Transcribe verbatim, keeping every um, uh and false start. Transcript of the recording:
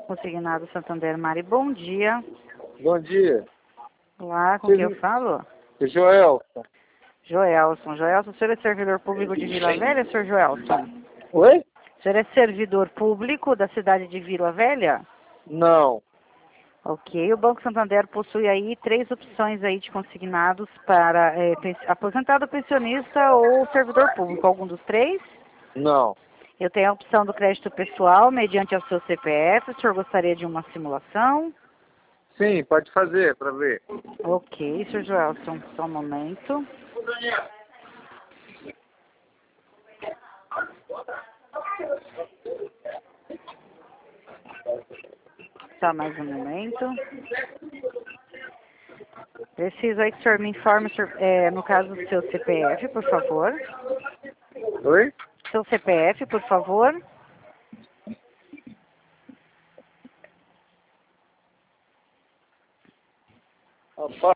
Consignado Santander Mari, bom dia. Bom dia. Olá, com Sim. quem eu falo? Joelson. Joelson. Joelson, o senhor é servidor público de Vila Velha, senhor Joelson? Oi? O senhor é servidor público da cidade de Vila Velha? Não. Ok, o Banco Santander possui aí três opções aí de consignados para é, pens- aposentado, pensionista ou servidor público. Algum dos três? Não. Eu tenho a opção do crédito pessoal mediante ao seu C P F. O senhor gostaria de uma simulação? Sim, pode fazer para ver. Ok, senhor Joelson, só um momento. Só mais um momento. Preciso aí que o senhor me informe, senhor, é, no caso do seu C P F, por favor. Oi? Seu C P F, por favor. Rapaz.